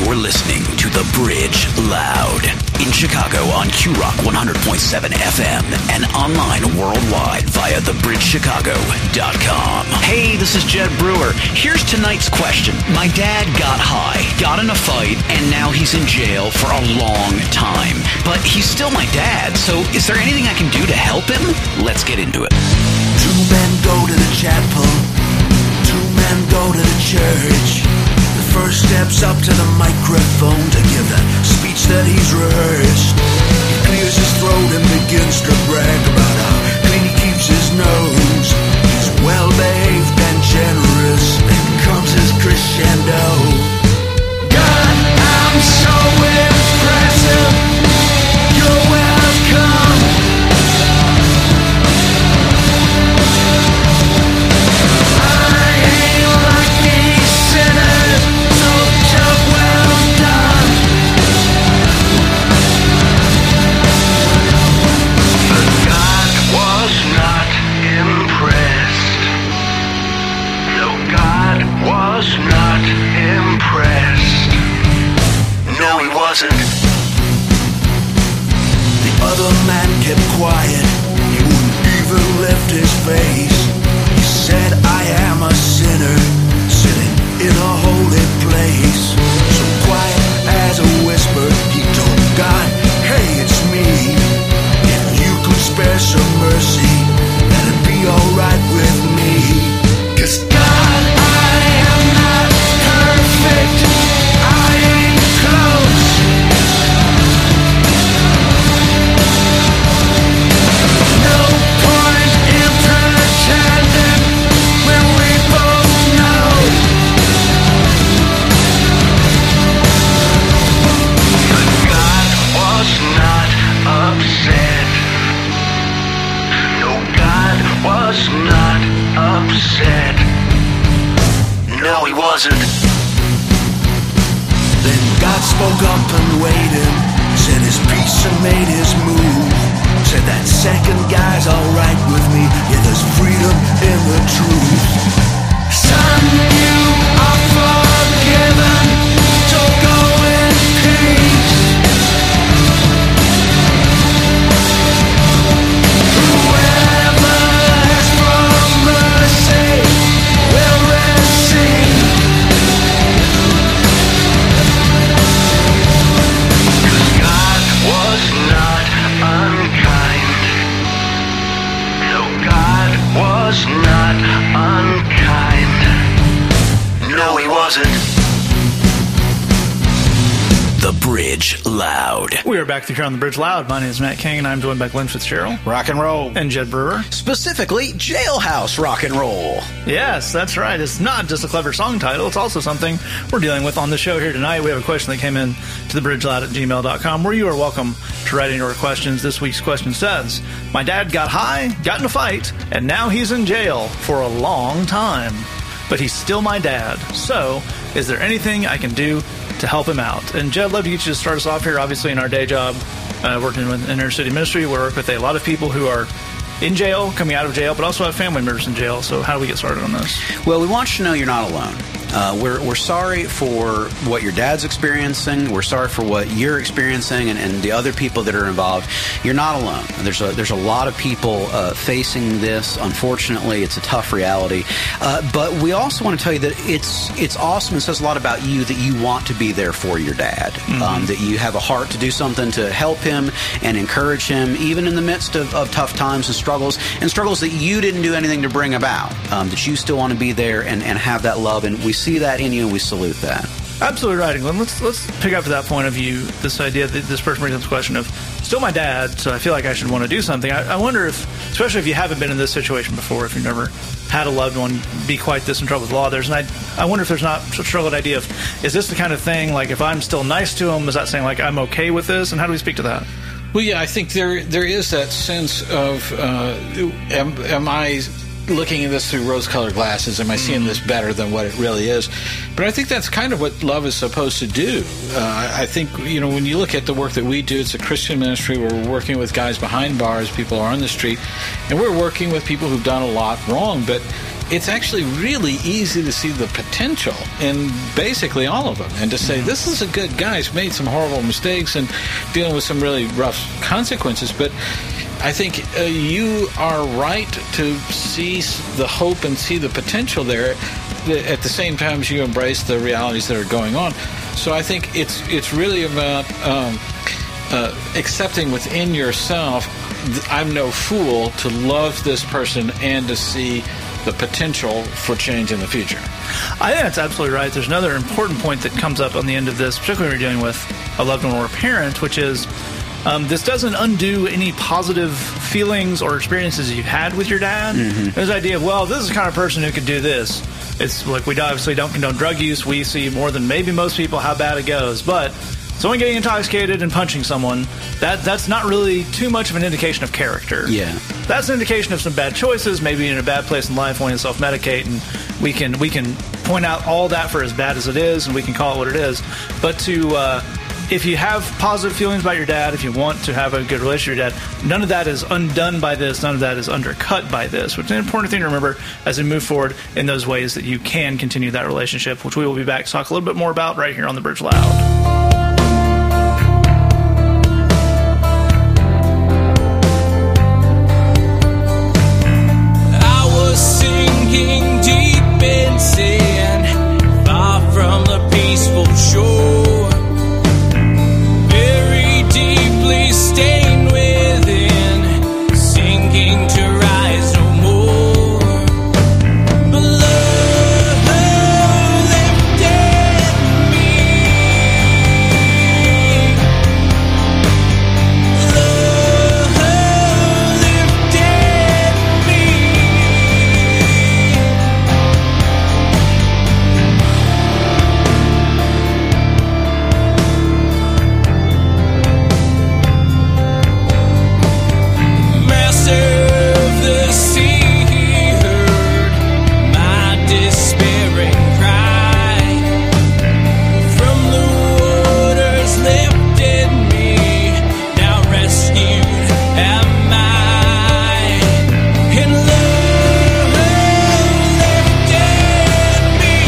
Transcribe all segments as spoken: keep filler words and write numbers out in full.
You're listening to The Bridge Loud in Chicago on Q Rock one hundred point seven F M and online worldwide via the bridge chicago dot com. Hey, this is Jed Brewer. Here's tonight's question. My dad got high, got in a fight, and now he's in jail for a long time. But he's still my dad, so is there anything I can do to help him? Let's get into it. Two men go to the chapel. Two men go to the church. The first steps up to the microphone to give the speech that he's rehearsed. He clears his throat and begins to brag about how clean he keeps his nose. He's well-behaved and generous. Then comes his crescendo. God, I'm so impressive. You're welcome. I ain't like these sinners. So job well done. But God was not impressed. No, God was not impressed. No, he wasn't. The other man kept quiet. He wouldn't even lift his face. He said, I am a sinner, sitting in a holy place. So quiet as a whisper, he told God, hey, it's me. If you could spare some mercy, that'd be alright with me. 'Cause God, I am not perfect. I ain't close. No point in pretending when we both know. But God was not upset. No, God was not upset. No, he wasn't. Then God spoke up and weighed him, said his piece and made his move. Said that second guy's alright with me. Yeah, there's freedom in the truth. Son, you are forgiven. So go in peace. Whoever asks for mercy will receive. 'Cause God was not unkind. No, God was not unkind. No, he wasn't. The Bridge Loud. We are back here on The Bridge Loud. My name is Matt King, and I'm joined by Glenn Fitzgerald. Rock and roll. And Jed Brewer. Specifically, Jailhouse Rock and Roll. Yes, that's right. It's not just a clever song title. It's also something we're dealing with on the show here tonight. We have a question that came in to thebridgeloud at gmail dot com, where you are welcome to write in your questions. This week's question says, my dad got high, got in a fight, and now he's in jail for a long time. But he's still my dad. So, is there anything I can do to help him out? And Jed, I'd love to get you to start us off here. Obviously, in our day job, uh, working with inner city ministry, we work with a lot of people who are in jail, coming out of jail, but also have family members in jail. So how do we get started on this? Well, we want you to know you're not alone. Uh, we're we're sorry for what your dad's experiencing. We're sorry for what you're experiencing, and, and the other people that are involved. You're not alone. There's a there's a lot of people uh, facing this. Unfortunately, it's a tough reality. Uh, but we also want to tell you that it's it's awesome. It says a lot about you that you want to be there for your dad. Mm-hmm. Um, that you have a heart to do something to help him and encourage him, even in the midst of, of tough times and struggles, and struggles that you didn't do anything to bring about. Um, that you still want to be there and, and have that love, and we see that in you, and we salute that. Absolutely right, Glenn. Let's let's pick up to that point of view. This idea that this person brings up the question of still my dad, so I feel like I should want to do something. I, I wonder if, especially if you haven't been in this situation before, if you've never had a loved one be quite this in trouble with law, there's an I, I wonder if there's not such a struggled idea of, is this the kind of thing, like if I'm still nice to him, is that saying like I'm okay with this? And how do we speak to that? Well, yeah, I think there there is that sense of uh, am, am I looking at this through rose-colored glasses? Am I seeing this better than what it really is? But I think that's kind of what love is supposed to do. Uh, I think, you know, when you look at the work that we do, it's a Christian ministry where we're working with guys behind bars, people are on the street, and we're working with people who've done a lot wrong. But it's actually really easy to see the potential in basically all of them, and to say, this is a good guy. He's made some horrible mistakes and dealing with some really rough consequences, but I think uh, you are right to see the hope and see the potential there at the same time as you embrace the realities that are going on. So I think it's it's really about um, uh, accepting within yourself, I'm no fool to love this person and to see the potential for change in the future. I think that's absolutely right. There's another important point that comes up on the end of this, particularly when you're dealing with a loved one or a parent, which is um, this doesn't undo any positive feelings or experiences you've had with your dad. Mm-hmm. There's the idea of, well, this is the kind of person who could do this. It's like, we obviously don't condone drug use. We see more than maybe most people how bad it goes. But someone getting intoxicated and punching someone, that that's not really too much of an indication of character. Yeah. That's an indication of some bad choices, maybe in a bad place in life, wanting to self-medicate, and we can we can point out all that for as bad as it is, and we can call it what it is. But to uh, if you have positive feelings about your dad, if you want to have a good relationship with your dad, none of that is undone by this, none of that is undercut by this, which is an important thing to remember as we move forward in those ways that you can continue that relationship, which we will be back to talk a little bit more about right here on The Bridge Loud. Sinking deep in sin, far from the peaceful shore, very deeply stained within, sinking to rise no more. But love lifted me. Love lifted me. Of the sea, he heard my despairing cry. From the waters lifted me, now rescued am I. And love lifted me.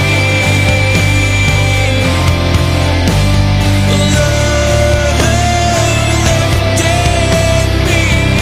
Love lifted me.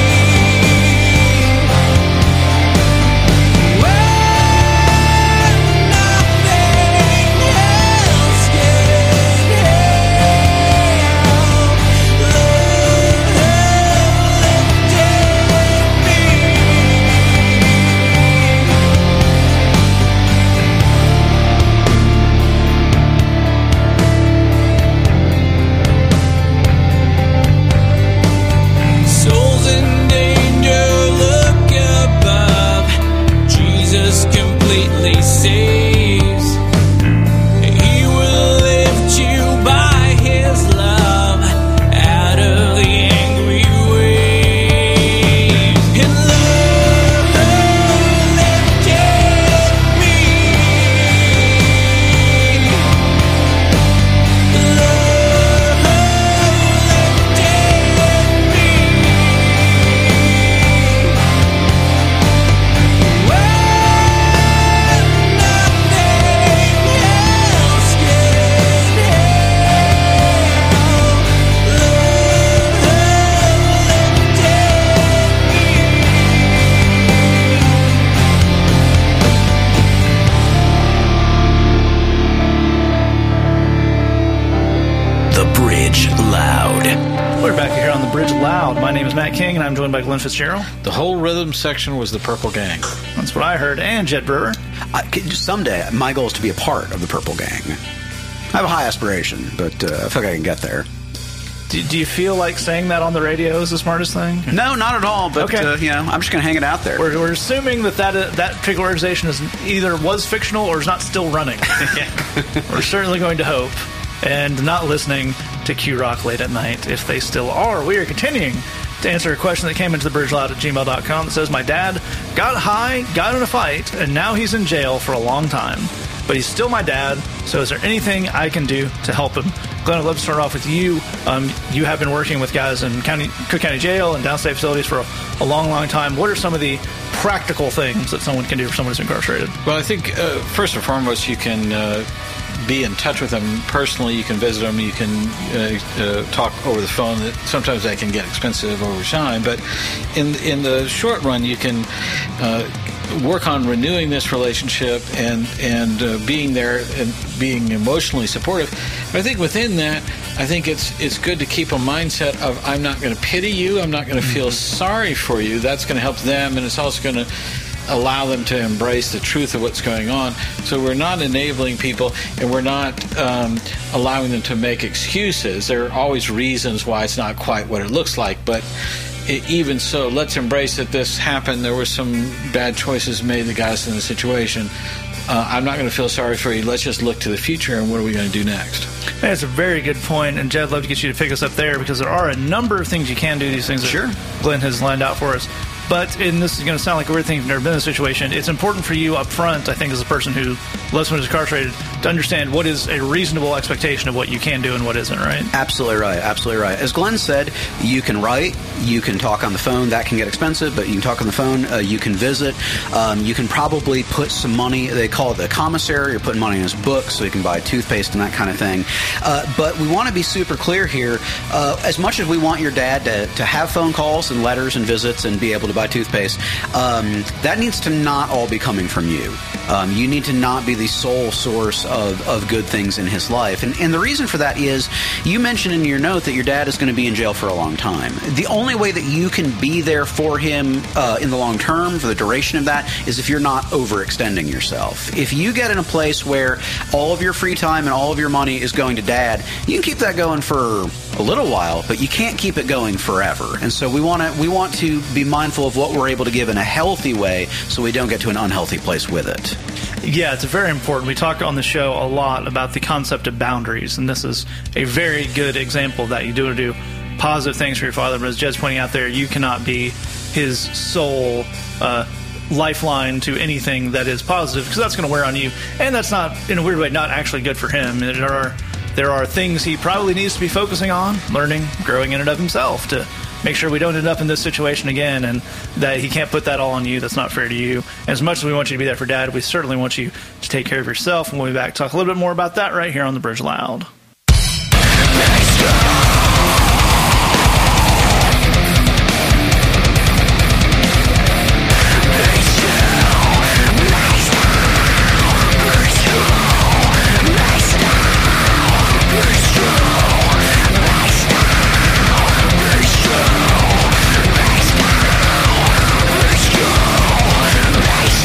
Souls in danger, look above. Jesus completely saves. He will lift you by his love out of the angry waves. And love lifted me. Love lifted me. The Bridge Loud. We're back here on The Bridge Loud. My name is Matt King, and I'm joined by Glenn Fitzgerald. The whole rhythm section was the Purple Gang. That's what I heard. And Jed Brewer. I, someday, my goal is to be a part of the Purple Gang. I have a high aspiration, but uh, I feel like I can get there. Do, do you feel like saying that on the radio is the smartest thing? No, not at all, but Okay. uh, you know, I'm just going to hang it out there. We're, we're assuming that that, uh, that particular organization is either was fictional or is not still running. We're certainly going to hope. And not listening to Q Rock late at night if they still are. We are continuing to answer a question that came into the bridge loud at gmail dot com that says, my dad got high, got in a fight, and now he's in jail for a long time. but he's still my dad. So is there anything I can do to help him? Glenn, I'd love to start off with you. Um, you have been working with guys in county, Cook County Jail and downstate facilities for a, a long, long time. What are some of the practical things that someone can do for someone who's incarcerated? Well, I think uh, first and foremost, you can uh, be in touch with them personally. You can visit them. You can uh, uh, talk over the phone. Sometimes that can get expensive over time, but in in the short run, you can uh, work on renewing this relationship and and uh, being there and being emotionally supportive. But I think within that, I think it's it's good to keep a mindset of I'm not going to pity you. I'm not going to feel sorry for you. That's going to help them, and it's also going to allow them to embrace the truth of what's going on. So we're not enabling people, and we're not um, allowing them to make excuses. There are always reasons why it's not quite what it looks like, but it, even so, let's embrace that this happened. There were some bad choices made, the guys in the situation. Uh, I'm not going to feel sorry for you. Let's just look to the future, and what are we going to do next? That's a very good point, and Jed, I'd love to get you to pick us up there, because there are a number of things you can do, these things that Sure. Glenn has lined out for us. But, and this is going to sound like a weird thing if you've never been in a situation, it's important for you up front, I think, as a person who loves someone who's incarcerated, to understand what is a reasonable expectation of what you can do and what isn't, right? Absolutely right. Absolutely right. As Glenn said, you can write, you can talk on the phone. That can get expensive, but you can talk on the phone. Uh, you can visit. Um, you can probably put some money. They call it the commissary. You're putting money in his book so you can buy toothpaste and that kind of thing. Uh, but we want to be super clear here. Uh, as much as we want your dad to, to have phone calls and letters and visits and be able to buy toothpaste, um, that needs to not all be coming from you. Um, you need to not be the sole source of, of good things in his life. And, and the reason for that is, you mentioned in your note that your dad is going to be in jail for a long time. The only way that you can be there for him uh, in the long term, for the duration of that, is if you're not overextending yourself. If you get in a place where all of your free time and all of your money is going to dad, you can keep that going for a little while, but you can't keep it going forever. And so we want to we want to be mindful of what we're able to give in a healthy way, so we don't get to an unhealthy place with it. Yeah, it's very important. We talk on the show a lot about the concept of boundaries, and this is a very good example of that. You do do positive things for your father, but as Jed's pointing out there, you cannot be his sole uh, lifeline to anything that is positive, because that's going to wear on you, and that's not, in a weird way, not actually good for him. There are there are things he probably needs to be focusing on, learning, growing in and of himself, to make sure we don't end up in this situation again, and that he can't put that all on you. That's not fair to you. And as much as we want you to be there for dad, we certainly want you to take care of yourself. And we'll be back to talk a little bit more about that right here on The Bridge Loud.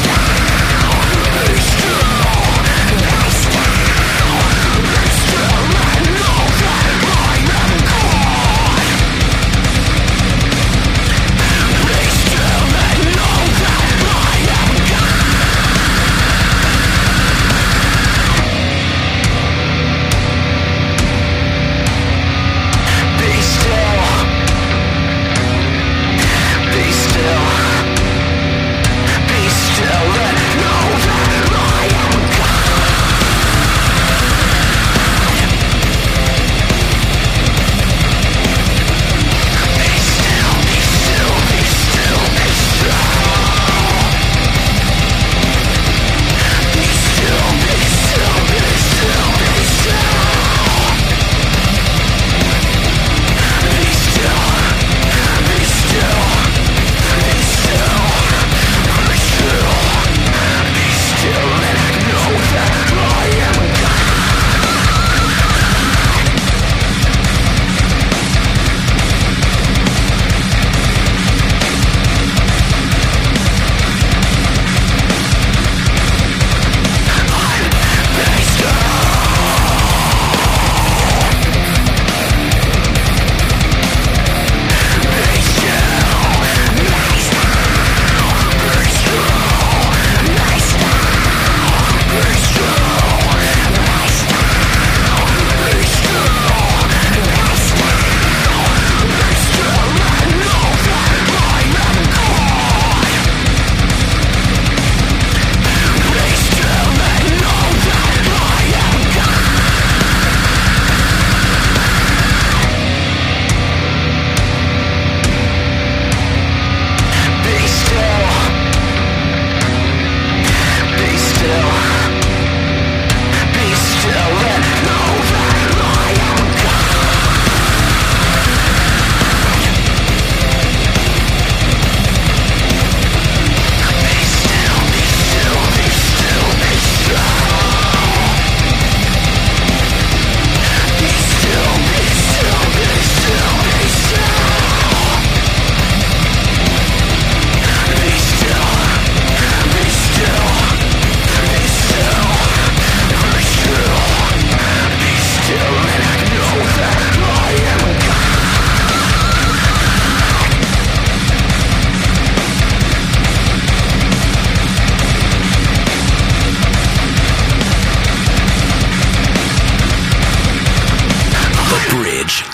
Stop.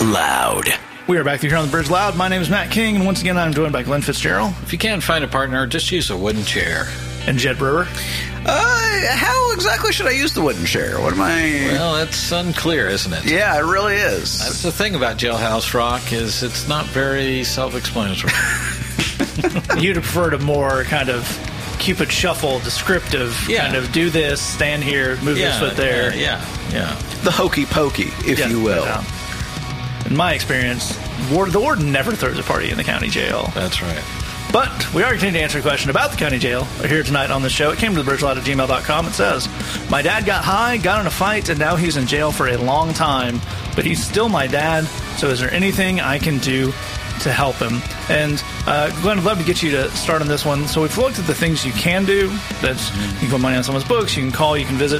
Loud. We are back here on the Bridge Loud. My name is Matt King, and once again, I'm joined by Glenn Fitzgerald If you can't find a partner, just use a wooden chair. and Jed Brewer. Uh, how exactly should I use the wooden chair? What am I... Well, it's unclear, isn't it? Yeah, it really is. That's the thing about Jailhouse Rock is it's not very self-explanatory. You'd prefer to more kind of Cupid shuffle, descriptive, Yeah. kind of do this, stand here, move yeah, this foot there. Yeah, yeah, yeah. The hokey pokey, if Yeah, you will. yeah. In my experience, ward, the warden never throws a party in the county jail. That's right. But we are continuing to answer a question about the county jail here tonight on the show. It came to the bridgeloud at gmail dot com. It says, my dad got high, got in a fight, and now he's in jail for a long time. But he's still my dad, so is there anything I can do to help him? And uh, Glenn, I'd love to get you to start on this one. So we've looked at the things you can do. That's you can put money on someone's books, you can call, you can visit.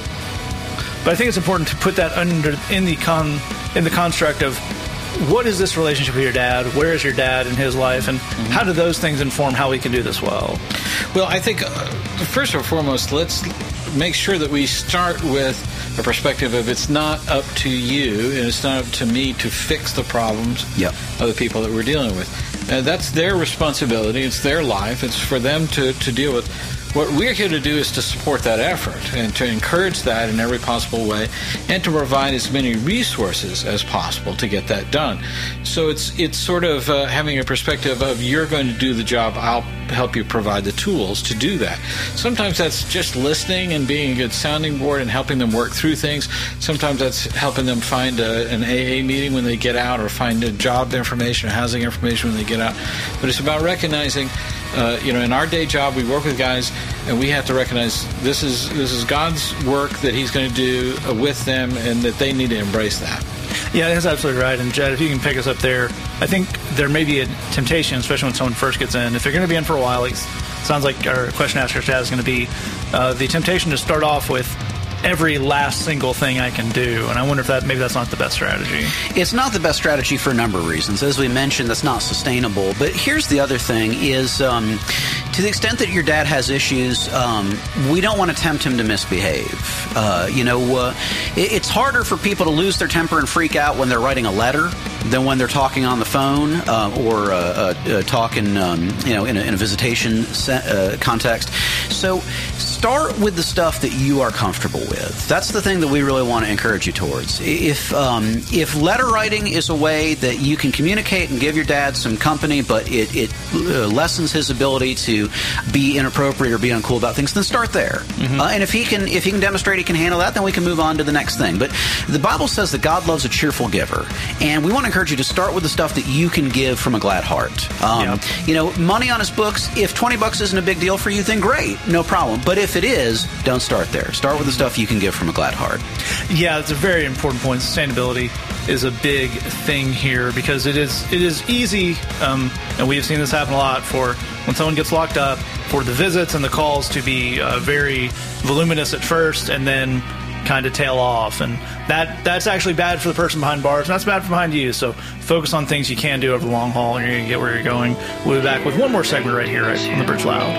But I think it's important to put that under in the con in the construct of what is this relationship with your dad? Where is your dad in his life? And mm-hmm. how do those things inform how we can do this well? Well, I think uh, first and foremost, let's make sure that we start with a perspective of it's not up to you and it's not up to me to fix the problems Yep. of the people that we're dealing with. Uh, that's their responsibility. It's their life. It's for them to, to deal with. What we're here to do is to support that effort and to encourage that in every possible way and to provide as many resources as possible to get that done. So it's it's sort of uh, having a perspective of you're going to do the job, I'll help you provide the tools to do that. Sometimes that's just listening and being a good sounding board and helping them work through things. Sometimes that's helping them find a, an A A meeting when they get out or find a job information or housing information when they get out. But it's about recognizing Uh, you know, in our day job, we work with guys, and we have to recognize this is this is God's work that He's going to do uh, with them, and that they need to embrace that. Yeah, that's absolutely right. And Jed, if you can pick us up there, I think there may be a temptation, especially when someone first gets in. If they're going to be in for a while, it sounds like our question asker Chad is going to be uh, the temptation to start off with every last single thing I can do. And I wonder if that maybe that's not the best strategy. It's not the best strategy for a number of reasons. As we mentioned, that's not sustainable. But here's the other thing is um, to the extent that your dad has issues, um, we don't want to tempt him to misbehave. Uh, you know, uh, it, it's harder for people to lose their temper and freak out when they're writing a letter than when they're talking on the phone uh, or uh, uh, uh, talking, um, you know, in a, in a visitation set, uh, context. So start with the stuff that you are comfortable with. That's the thing that we really want to encourage you towards. If um, if letter writing is a way that you can communicate and give your dad some company, but it, it uh, lessens his ability to be inappropriate or be uncool about things, then start there. Mm-hmm. Uh, and if he can if he can demonstrate he can handle that, then we can move on to the next thing. But the Bible says that God loves a cheerful giver, and we want to encourage you to start with the stuff that you can give from a glad heart. Um, yep. You know, money on his books. If twenty bucks isn't a big deal for you, then great, no problem. But if it is, don't start there. Start with the stuff you can give from a glad heart. Yeah, it's a very important point. Sustainability is a big thing here because it is it is easy, um, and we have seen this happen a lot, for when someone gets locked up, for the visits and the calls to be uh, very voluminous at first and then kind of tail off. And that that's actually bad for the person behind bars, and that's bad for behind you. So focus on things you can do over the long haul, and you're going to get where you're going. We'll be back with one more segment right here right on the Bridge Loud.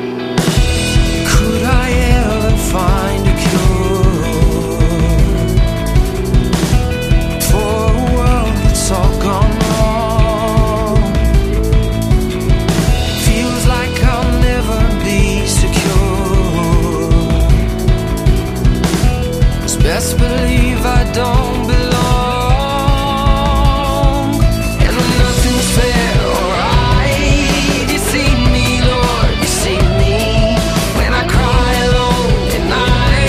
Could I ever find a cure for a world that's all gone wrong? Feels like I'll never be secure. It's best believe I don't belong. And when nothing's fair or right, you see me, Lord, you see me. When I cry alone at night,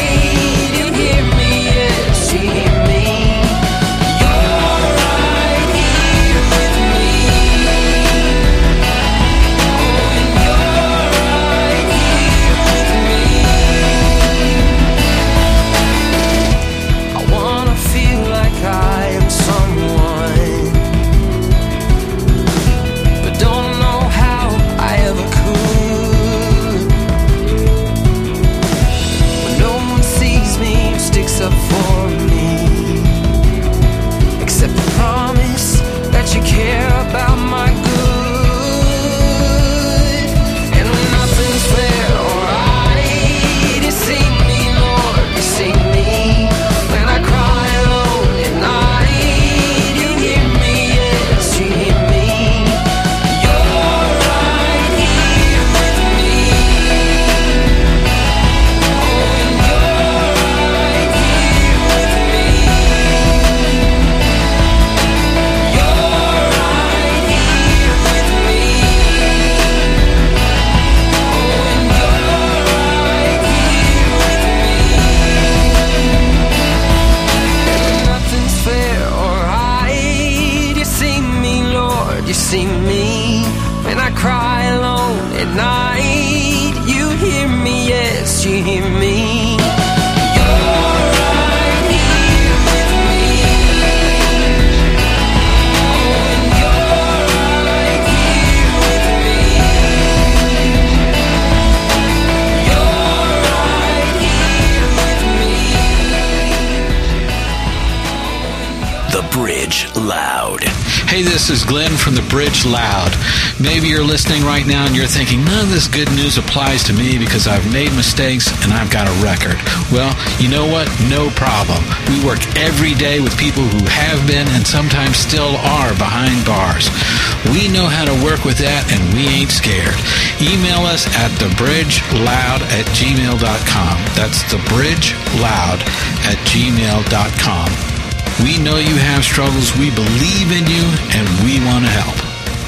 Bridge Loud. Hey, this is Glenn from the Bridge Loud. Maybe you're listening right now and you're thinking, none of this good news applies to me because I've made mistakes and I've got a record. Well, you know what? No problem. We work every day with people who have been and sometimes still are behind bars. We know how to work with that and we ain't scared. Email us at thebridgeloud at gmail dot com. That's thebridgeloud at gmail dot com. We know you have struggles, we believe in you, and we want to help.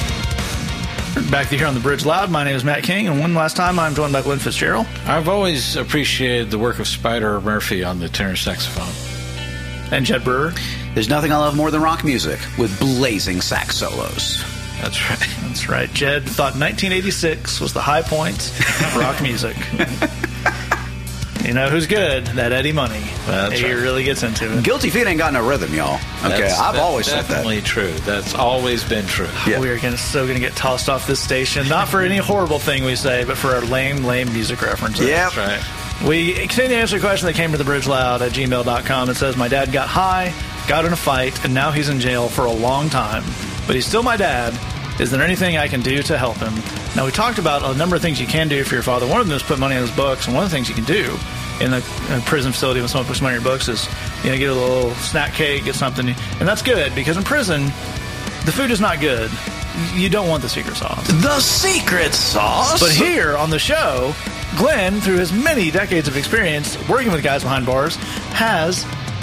Back to here on the Bridge Loud. My name is Matt King, and one last time I'm joined by Glenn Fitzgerald. I've always appreciated the work of Spider Murphy on the tenor saxophone. And Jed Brewer. There's nothing I love more than rock music with blazing sax solos. That's right. That's right. Jed thought nineteen eighty-six was the high point of rock music. You know who's good? That Eddie Money. That's he right. really gets into it. Guilty Feet ain't got no rhythm, y'all. Okay, That's, I've that's always said that. definitely true. That's always been true. Yeah. We are gonna, so going to get tossed off this station, not for any horrible thing we say, but for our lame, lame music references. Yep. That's right. We continue to answer a question that came to the Bridge Loud at gmail dot com. It says, my dad got high, got in a fight, and now he's in jail for a long time. But he's still my dad. Is there anything I can do to help him? Now, we talked about a number of things you can do for your father. One of them is put money in his books, and one of the things you can do in a, in a prison facility when someone puts money in your books is, you know, get a little snack cake, get something. And that's good, because in prison, the food is not good. You don't want the secret sauce. The secret sauce. But here on the show, Glenn, through his many decades of experience working with guys behind bars, has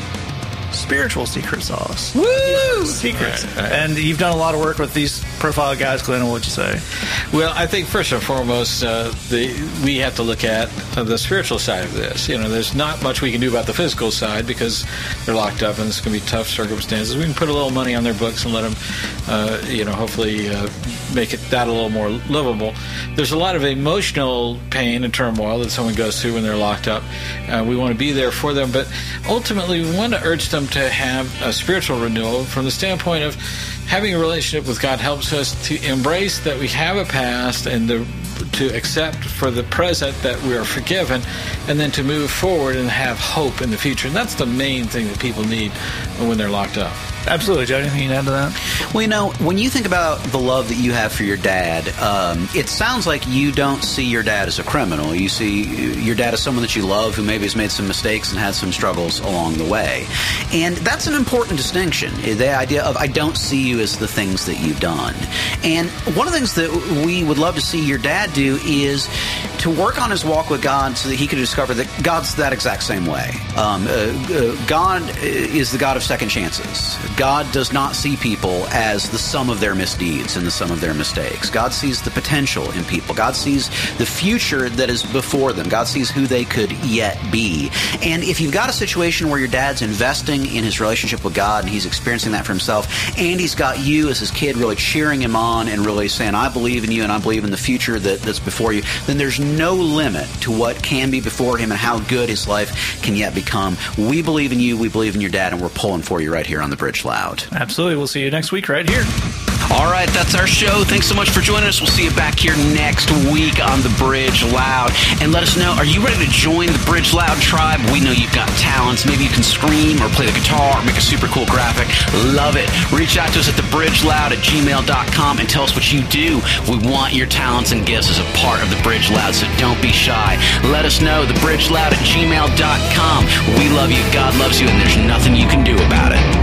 spiritual secret sauce. Woo! Secrets. Right, right. And you've done a lot of work with these profile guys, Glenn. What would you say? Well, I think first and foremost, uh, the, we have to look at uh, the spiritual side of this. You know, there's not much we can do about the physical side because they're locked up and it's going to be tough circumstances. We can put a little money on their books and let them, uh, you know, hopefully uh, make it that a little more livable. There's a lot of emotional pain and turmoil that someone goes through when they're locked up. Uh, we want to be there for them, but ultimately we want to urge them to have a spiritual renewal from the standpoint of having a relationship with God helps us to embrace that we have a past and the, to accept for the present that we are forgiven, and then to move forward and have hope in the future. And that's the main thing that people need when they're locked up. Absolutely. Joe, anything you can add to that? Well, you know, when you think about the love that you have for your dad, um, it sounds like you don't see your dad as a criminal. You see your dad as someone that you love who maybe has made some mistakes and had some struggles along the way. And that's an important distinction, the idea of I don't see you as the things that you've done. And one of the things that we would love to see your dad do is to work on his walk with God so that he could discover that God's that exact same way. Um, uh, uh, God is the God of second chances. God does not see people as the sum of their misdeeds and the sum of their mistakes. God sees the potential in people. God sees the future that is before them. God sees who they could yet be. And if you've got a situation where your dad's investing in his relationship with God and he's experiencing that for himself, and he's got you as his kid really cheering him on and really saying, I believe in you and I believe in the future that, that's before you, then there's no limit to what can be before him and how good his life can yet become. We believe in you, we believe in your dad, and we're pulling for you right here on the Bridge Loud. Absolutely. We'll see you next week right here. All right, that's our show. Thanks so much for joining us. We'll see you back here next week on The Bridge Loud. And let us know, are you ready to join the Bridge Loud tribe? We know you've got talents. Maybe you can scream or play the guitar or make a super cool graphic. Love it. Reach out to us at thebridgeloud at gmail dot com and tell us what you do. We want your talents and gifts as a part of The Bridge Loud, so don't be shy. Let us know, thebridgeloud at gmail dot com. We love you, God loves you, and there's nothing you can do about it.